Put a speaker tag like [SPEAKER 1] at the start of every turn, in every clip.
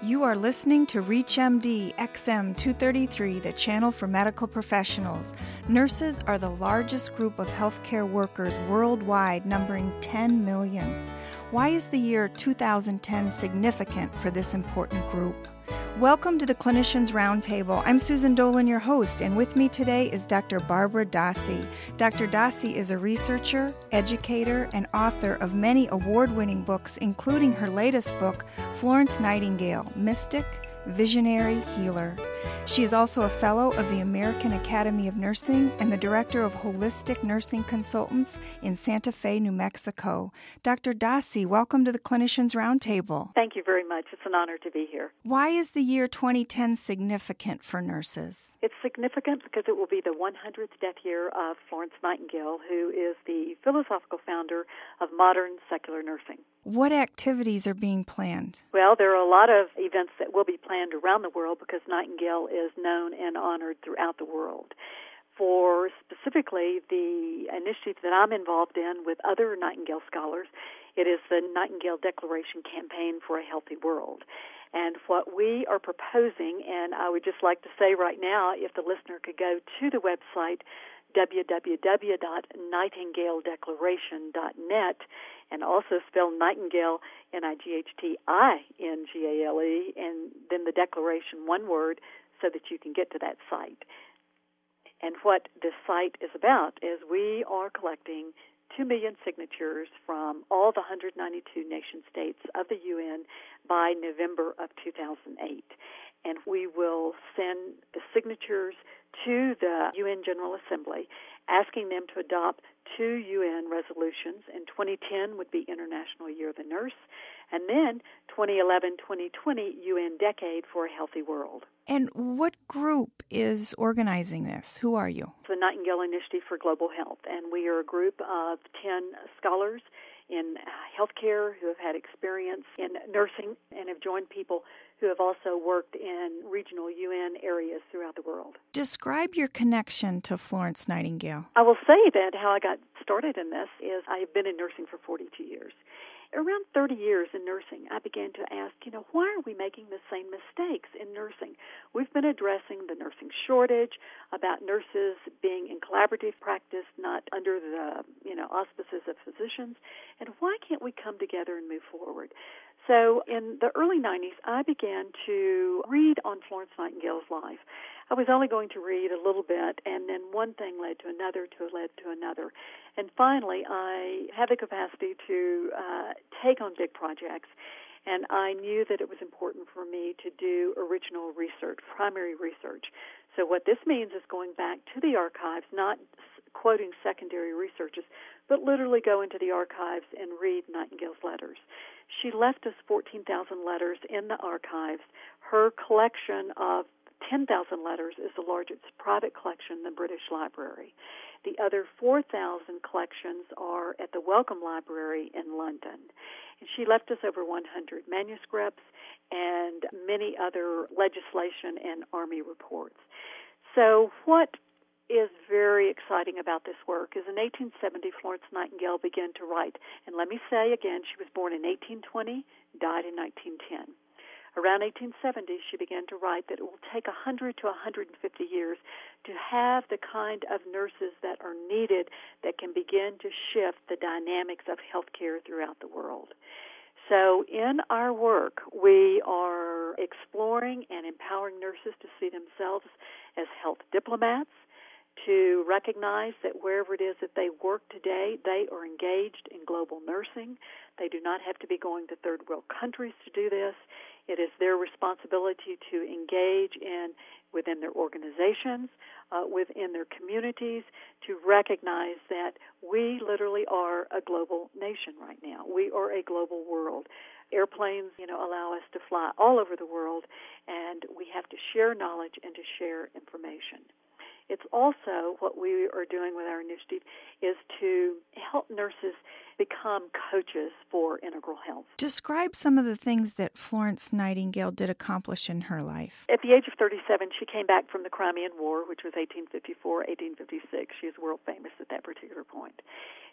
[SPEAKER 1] You are listening to ReachMD XM 233, the channel for medical professionals. Nurses are the largest group of healthcare workers worldwide, numbering 10 million. Why is the year 2010 significant for this important group? Welcome to the Clinicians Roundtable. I'm Susan Dolan, your host, and with me today is Dr. Barbara Dossi. Dr. Dossi is a researcher, educator, and author of many award-winning books, including her latest book, Florence Nightingale, Mystic, Visionary Healer. She is also a fellow of the American Academy of Nursing and the director of Holistic Nursing Consultants in Santa Fe, New Mexico. Dr. Dossi, welcome to the Clinicians Roundtable.
[SPEAKER 2] Thank you very much. It's an honor to be here.
[SPEAKER 1] Why is the year 2010 significant for nurses?
[SPEAKER 2] It's significant because it will be the 100th death year of Florence Nightingale, who is the philosophical founder of modern secular nursing.
[SPEAKER 1] What activities are being planned?
[SPEAKER 2] Well, there are a lot of events that will be planned around the world because Nightingale is known and honored throughout the world. For specifically the initiative that I'm involved in with other Nightingale scholars, it is the Nightingale Declaration Campaign for a Healthy World. And what we are proposing, and I would just like to say right now, if the listener could go to the website www.nightingaledeclaration.net and also spell Nightingale, Nightingale, and then the declaration, one word, so that you can get to that site. And what this site is about is we are collecting 2 million signatures from all the 192 nation states of the UN by November of 2008. And we will send the signatures to the UN General Assembly, asking them to adopt 2 UN resolutions. And 2010 would be International Year of the Nurse, and then 2011-2020 UN Decade for a Healthy World.
[SPEAKER 1] And what group is organizing this? Who are you?
[SPEAKER 2] The Nightingale Initiative for Global Health, and we are a group of 10 scholars in healthcare who have had experience in nursing and have joined people who have also worked in regional UN areas throughout the world.
[SPEAKER 1] Describe your connection to Florence Nightingale.
[SPEAKER 2] I will say that how I got started in this is I have been in nursing for 42 years. Around 30 years in nursing, I began to ask, why are we making the same mistakes in nursing? We've been addressing the nursing shortage, about nurses being in collaborative practice, not under the, auspices of physicians, and why can't we come together and move forward? So in the early 90s, I began to read on Florence Nightingale's life. I was only going to read a little bit, and then one thing led to another, And finally, I had the capacity to take on big projects, and I knew that it was important for me to do original research, primary research. So what this means is going back to the archives, not quoting secondary researches, but literally go into the archives and read Nightingale's letters. She left us 14,000 letters in the archives. Her collection of 10,000 letters is the largest private collection in the British Library. The other 4,000 collections are at the Wellcome Library in London. And she left us over 100 manuscripts and many other legislation and Army reports. So what is very exciting about this work is in 1870, Florence Nightingale began to write. And let me say again, she was born in 1820, died in 1910. Around 1870, she began to write that it will take 100 to 150 years to have the kind of nurses that are needed that can begin to shift the dynamics of healthcare throughout the world. So in our work, we are exploring and empowering nurses to see themselves as health diplomats, to recognize that wherever it is that they work today, they are engaged in global nursing. They do not have to be going to third world countries to do this. It is their responsibility to engage within their organizations, within their communities, to recognize that we literally are a global nation right now. We are a global world. Airplanes, allow us to fly all over the world, and we have to share knowledge and to share information. It's also what we are doing with our initiative is to help nurses become coaches for integral health.
[SPEAKER 1] Describe some of the things that Florence Nightingale did accomplish in her life.
[SPEAKER 2] At the age of 37, she came back from the Crimean War, which was 1854, 1856. She was world famous at that particular point.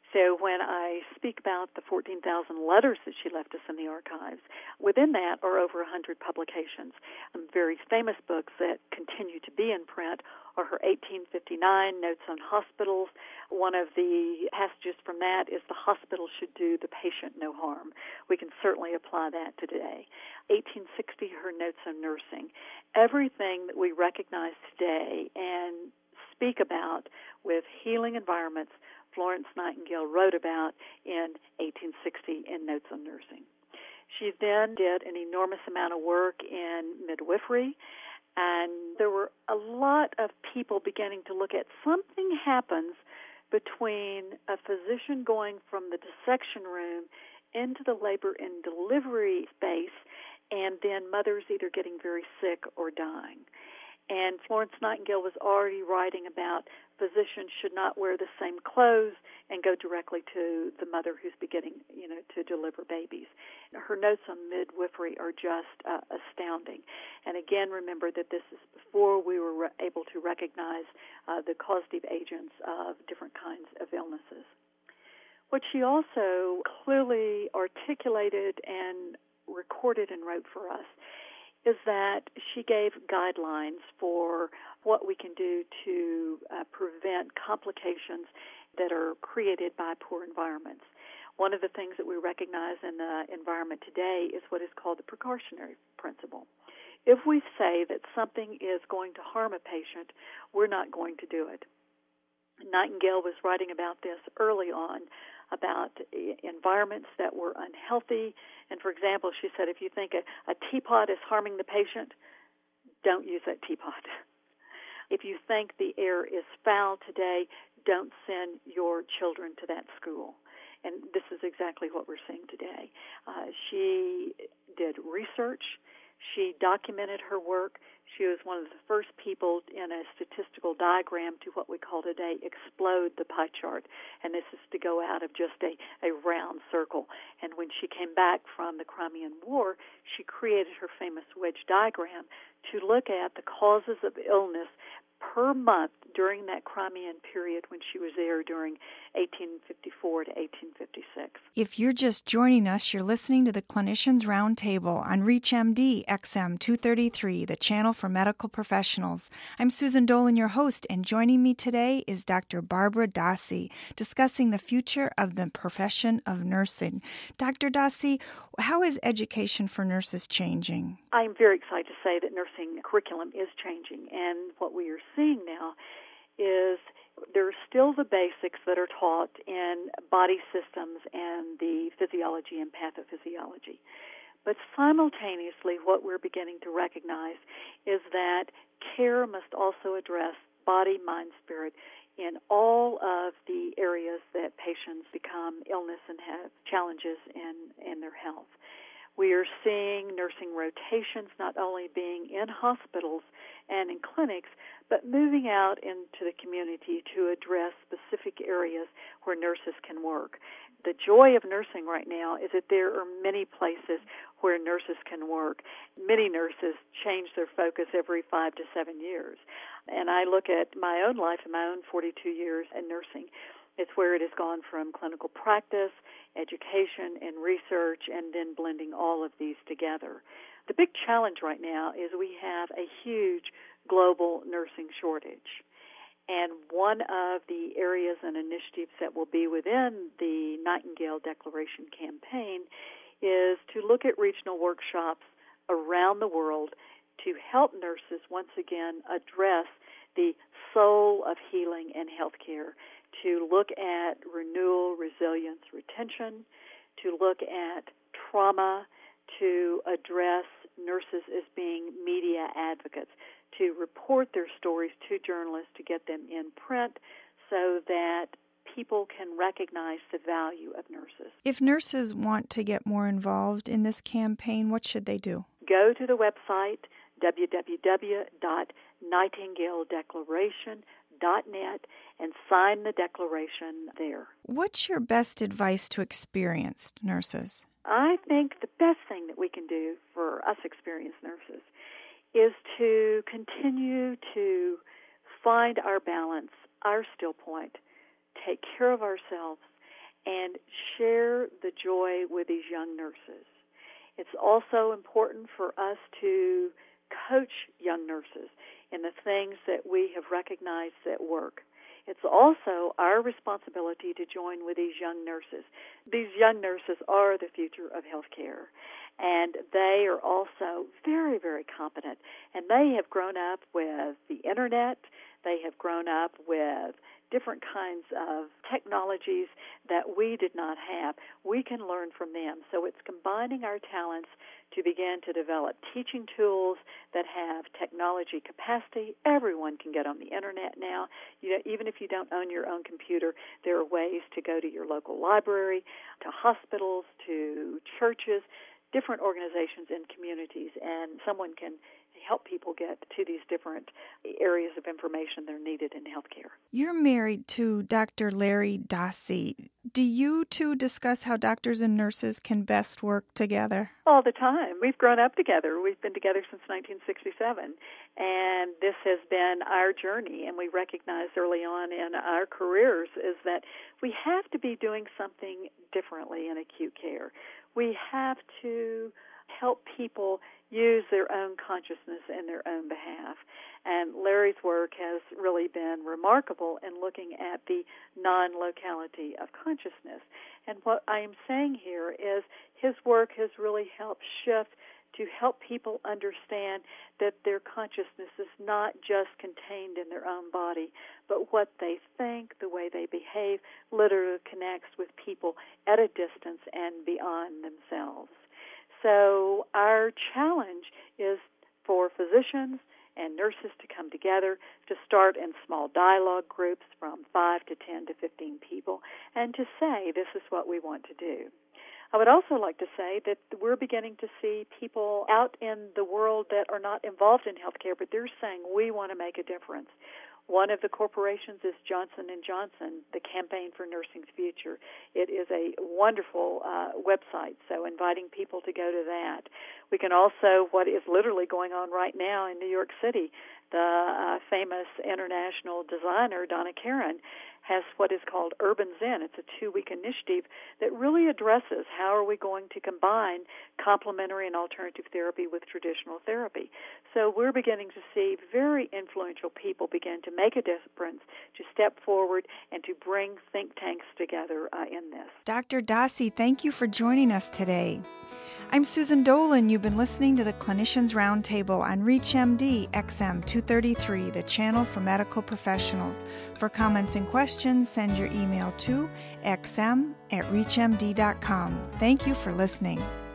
[SPEAKER 2] So when I speak about the 14,000 letters that she left us in the archives, within that are over 100 publications. Very famous books that continue to be in print are her 1859 Notes on Hospitals. One of the passages from that is the hospital should do the patient no harm. We can certainly apply that to today. 1860, her Notes on Nursing. Everything that we recognize today and speak about with healing environments, Florence Nightingale wrote about in 1860 in Notes on Nursing. She then did an enormous amount of work in midwifery, and there were a lot of people beginning to look at something happens between a physician going from the dissection room into the labor and delivery space and then mothers either getting very sick or dying. And Florence Nightingale was already writing about physicians should not wear the same clothes and go directly to the mother who's beginning, to deliver babies. Her notes on midwifery are just astounding. And again, remember that this is before we were able to recognize the causative agents of different kinds of illnesses. What she also clearly articulated and recorded and wrote for us is that she gave guidelines for what we can do to prevent complications that are created by poor environments. One of the things that we recognize in the environment today is what is called the precautionary principle. If we say that something is going to harm a patient, we're not going to do it. Nightingale was writing about this early on, about environments that were unhealthy. And for example, she said, if you think a teapot is harming the patient, don't use that teapot. If you think the air is foul today, don't send your children to that school. And this is exactly what we're seeing today. She did research. She documented her work. She was one of the first people in a statistical diagram to what we call today explode the pie chart. And this is to go out of just a round circle. And when she came back from the Crimean War, she created her famous wedge diagram to look at the causes of illness per month during that Crimean period when she was there during 1854 to 1856.
[SPEAKER 1] If you're just joining us, you're listening to the Clinicians Roundtable on ReachMD XM 233, the channel for medical professionals. I'm Susan Dolan, your host, and joining me today is Dr. Barbara Dossi, discussing the future of the profession of nursing. Dr. Dossi, how is education for nurses changing?
[SPEAKER 2] I'm very excited to say that nursing curriculum is changing, and what we are seeing now is there are still the basics that are taught in body systems and the physiology and pathophysiology. But simultaneously, what we're beginning to recognize is that care must also address body, mind, spirit in all of the areas that patients become illness and have challenges in their health. We are seeing nursing rotations not only being in hospitals and in clinics, but moving out into the community to address specific areas where nurses can work. The joy of nursing right now is that there are many places where nurses can work. Many nurses change their focus every 5 to 7 years. And I look at my own life and my own 42 years in nursing. It's where it has gone from clinical practice, education, and research, and then blending all of these together. The big challenge right now is we have a huge global nursing shortage. And one of the areas and initiatives that will be within the Nightingale Declaration campaign is to look at regional workshops around the world to help nurses once again address the soul of healing and healthcare, to look at renewal, resilience, retention, to look at trauma, to address nurses as being media advocates, to report their stories to journalists, to get them in print so that people can recognize the value of nurses.
[SPEAKER 1] If nurses want to get more involved in this campaign, what should they do?
[SPEAKER 2] Go to the website, www.nightingaledeclaration.net, and sign the declaration there.
[SPEAKER 1] What's your best advice to experienced nurses?
[SPEAKER 2] I think the best thing that we can do for us experienced nurses is to continue to find our balance, our still point, take care of ourselves, and share the joy with these young nurses. It's also important for us to coach young nurses in the things that we have recognized that work. It's also our responsibility to join with these young nurses. These young nurses are the future of healthcare, and they are also very, very competent, and they have grown up with the Internet. They have grown up with different kinds of technologies that we did not have. We can learn from them. So it's combining our talents to begin to develop teaching tools that have technology capacity. Everyone can get on the Internet now. Even if you don't own your own computer, there are ways to go to your local library, to hospitals, to churches, different organizations and communities, and someone can help people get to these different areas of information that are needed in healthcare.
[SPEAKER 1] You're married to Dr. Larry Dossey. Do you two discuss how doctors and nurses can best work together?
[SPEAKER 2] All the time. We've grown up together. We've been together since 1967, and this has been our journey, and we recognized early on in our careers is that we have to be doing something differently in acute care. We have to help people use their own consciousness in their own behalf. And Larry's work has really been remarkable in looking at the non-locality of consciousness. And what I am saying here is his work has really helped shift to help people understand that their consciousness is not just contained in their own body, but what they think, the way they behave, literally connects with people at a distance and beyond themselves. So our challenge is for physicians and nurses to come together, to start in small dialogue groups from 5 to 10 to 15 people, and to say, this is what we want to do. I would also like to say that we're beginning to see people out in the world that are not involved in healthcare, but they're saying, we want to make a difference. One of the corporations is Johnson & Johnson, the Campaign for Nursing's Future. It is a wonderful website, so inviting people to go to that. We can also, what is literally going on right now in New York City, the famous international designer, Donna Karan, has what is called Urban Zen. It's a 2-week initiative that really addresses how are we going to combine complementary and alternative therapy with traditional therapy. So we're beginning to see very influential people begin to make a difference, to step forward, and to bring think tanks together in this.
[SPEAKER 1] Dr. Dossey, thank you for joining us today. I'm Susan Dolan. You've been listening to the Clinicians Roundtable on ReachMD XM 233, the channel for medical professionals. For comments and questions, send your email to xm@reachmd.com. Thank you for listening.